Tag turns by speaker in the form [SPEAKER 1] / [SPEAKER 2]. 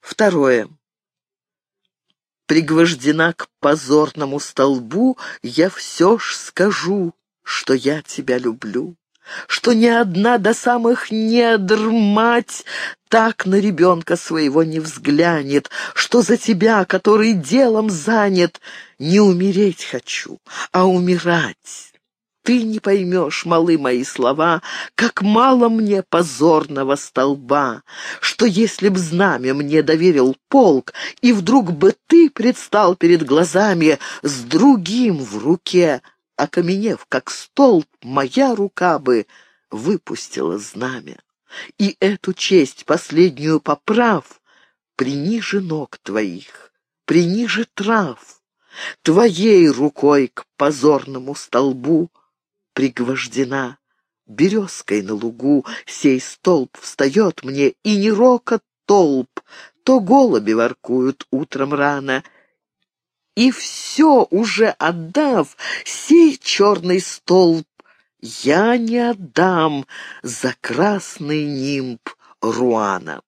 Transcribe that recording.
[SPEAKER 1] Второе. Пригвождена к позорному столбу, я все ж скажу, что я тебя люблю, что ни одна до самых недр мать так на ребенка своего не взглянет, что за тебя, который делом занят, не умереть хочу, а умирать. Ты не поймешь, малы мои слова, как мало мне позорного столба, что если б знамя мне доверил полк, и вдруг бы ты предстал перед глазами с другим в руке, окаменев, как столб, моя рука бы выпустила знамя. И эту честь последнюю поправ, приниже ног твоих, приниже трав, твоей рукой к позорному столбу пригвождена. Березкой на лугу сей столб встает мне, и не рокот толп, то голуби воркуют утром рано. И все уже отдав, сей черный столб я не отдам за красный нимб Руана.